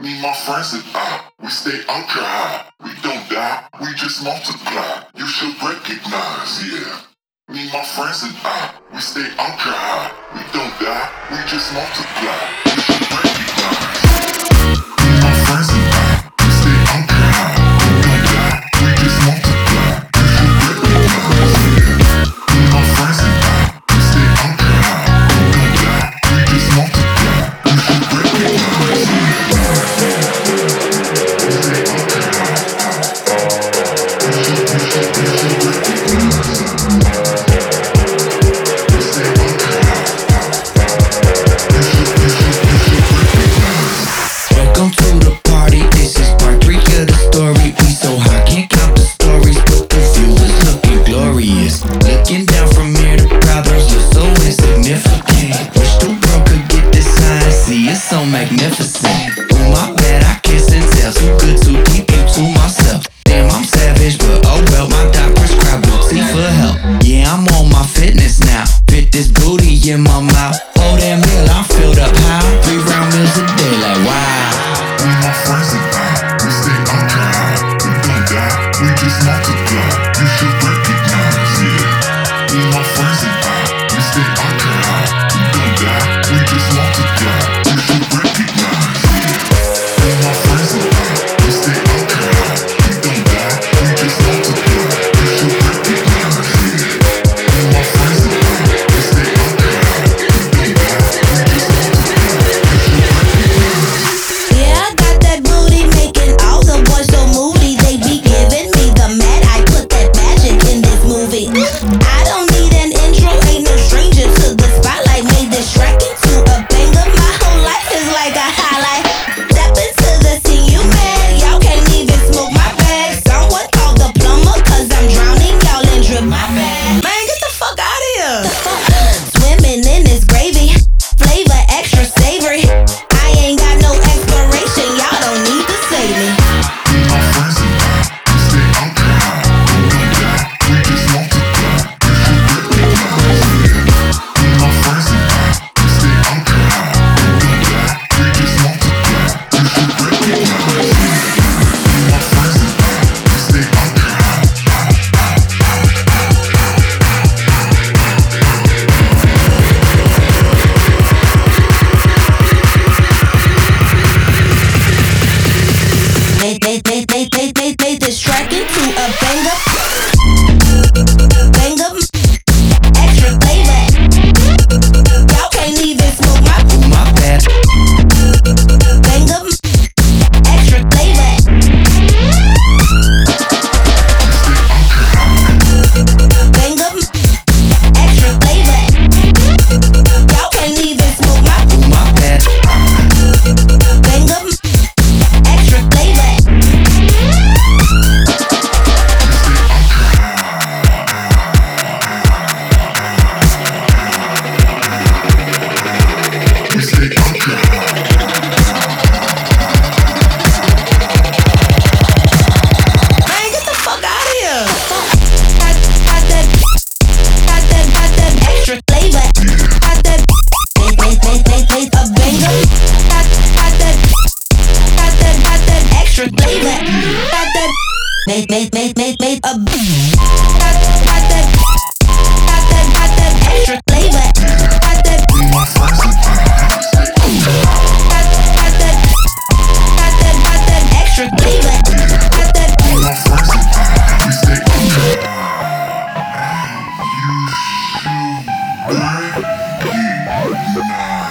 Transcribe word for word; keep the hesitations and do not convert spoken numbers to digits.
Me, my friends and I, we stay ultra high. We don't die, we just multiply. You should recognize, yeah. Me, my friends and I, we stay ultra high. We don't die, we just multiply. You should recognize. Me, my friends and I, we stay ultra high. We don't die, we just multiply. You should recognize, yeah. Me, my friends and I, we stay ultra high. We don't die, we just multiply. You should recognize, yeah. Magnificent. Oh my bad, I kiss and tell. Too good to keep you to myself. Damn, I'm savage, but oh well. My doc prescribed booty for help. Yeah, I'm on my fitness now. Fit this booty in my mouth. Oh damn meal, I'm filled up how? Three round meals a day, like wow. Me, my friends and I, we stay ultra high. We don't die, we just multiply. You should recognize, yeah. Me, my friends and I, we stay ultra high. We don't die, we just multiply. You should recognize, yeah. Me, my friends and I, we stay ultra high. We don't die, we just multiply. You should recognize, yeah. Me, my friends and I, we stay ultra high. We don't die, we just multiply. You should recognize. Yeah, I got that booty making all the boys so moody. They be giving me the mad. I put that magic in this movie. I don't need an intro, ain't no stranger to the spotlight. Made this track into a banger. My whole life is like a highlight. Step into the scene, you mad? Y'all can't even smoke my bag. Someone call the plumber, cause I'm drowning y'all in drip. My bad. Man, get the fuck out of here. Swimming in this gravy, flavor extra savory. I ain't got no expiration, y'all don't need to save me. Me, my friends and I, we stay ultra high. We don't die, we just multiply. You should recognize, yeah. Me, my friends and I, we stay ultra high. We don't die, we just multiply. You should recognize, yeah. Me, my friends and I, we stay ultra high. Made, made, made, made, made, made, made this track into a banger. Banger. Extra flavor. Y'all can't even smoke my Oh my bad. banger. Extra flavor. Banger. Extra flavor. Y'all can't even smoke my Oh my bad. banger. Extra flavor. We stay ultra high. Man, get the fuck out of here. Got, got that, got that, got that extra flavor. Got that, made, made, made, made, made a banger. Got, got that, got that, got that extra flavor. Got that, made, made, made, made, made a. Got, got that, got that, got that extra flavor. Got that, Me, my friends and I, we stay ultra high. got, got that, got that, got that extra flavor. Got that. Me, my friends and I, we stay ultra high. You should recognize.